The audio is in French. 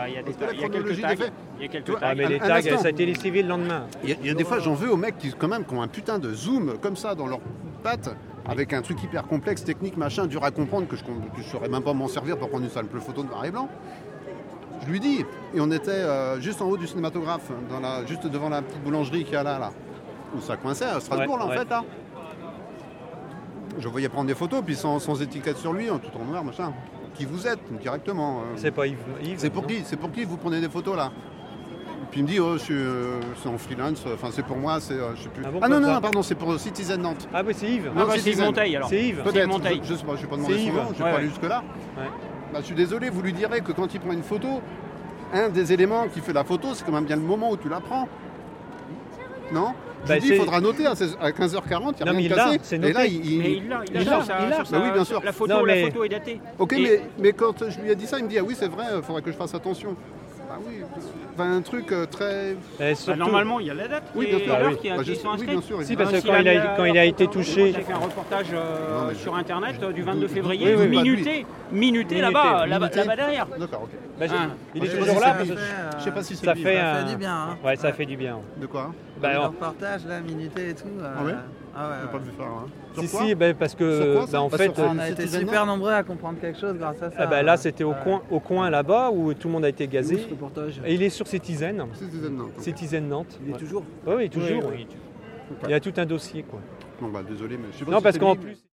Il y a Parce que la quelques chronologie tags. des faits. Il y a quelques Tu vois, tags. Ah, mais les un tags, instant. ça a été lessivé le lendemain. Il y a des fois, j'en veux aux mecs qui ont un putain de zoom comme ça dans leurs pattes, avec un truc hyper complexe, technique, machin, dur à comprendre, que je ne saurais même pas m'en servir pour prendre une simple photo de noir et blanc. Je lui dis, et on était juste en haut du cinématographe, juste devant la petite boulangerie qu'il y a là, où ça coinçait, à Strasbourg, Ouais, en fait, là. Je voyais prendre des photos, puis sans étiquette sur lui, tout en noir, machin. Qui vous êtes, directement. C'est pas Yves. C'est pour non qui vous prenez des photos, là? Puis il me dit, oh, c'est en freelance, enfin c'est pour moi, c'est, je sais plus. Ah bon, non, comme non, ça pardon, c'est pour Citizen Nantes. Ah oui, c'est Yves. Non, C'est Yves Monteil alors. C'est Yves. Peut-être, Monteil. je sais pas, je n'ai pas demandé C'est son Yves. nom, je n'ai Ouais, pas ouais. lu jusque-là. Ouais. Bah, je suis désolé, vous lui direz que quand il prend une photo, un des éléments qui fait la photo, c'est quand même bien le moment où tu la prends. Non? Je Bah, lui dis, il c'est- faudra noter à 15h40, il n'y a Non, mais rien il de l'a, cassé. c'est Et noté. là, Mais il l'a il sur l'a, sa- il l'a. sur sa- Bah oui, bien sûr. La photo, Non, la mais- photo est datée. Ok, Et- mais quand je lui ai dit ça, il me dit, ah oui, c'est vrai, il faudrait que je fasse attention. Bah oui, enfin, un truc très... Et Bah, surtout- normalement, il y a la date Oui, et bien sûr. l'heure oui. qui Bah, qui sont oui, inscrites. bien sûr, Si, parce que S'il quand il a mis, été touché- J'ai fait un reportage Non, mais sur Internet du 22 février, Oui, oui, minuté Minuté. là-bas Minuté. derrière. D'accord, ok. Bah, Hein. il est Je sais toujours pas là. si parce que- Je sais pas si c'est Ça lui. fait Ça un... fait du bien, hein. Ouais, ça fait du bien. De quoi? Bah, Le on- reportage, là, minuté et tout. Ah ouais Ah ouais, J'ai pas ouais. vu faire, hein. Si, Sur quoi? si, bah, parce Sur que quoi, ça bah, en Pas fait, sur On a été Citizen super Nantes nombreux à comprendre quelque chose grâce à ça. ah bah, là c'était au coin là-bas où tout le monde a été Où, ce gazé. reportage Et il est sur Citizen. Citizen Nantes. Citizen Nantes. Il est Ouais. toujours Oui, toujours. Oui, oui. Il y a tout un dossier quoi. Bon bah désolé, mais je sais pas Non, si parce c'est qu'en lui, mais- plus.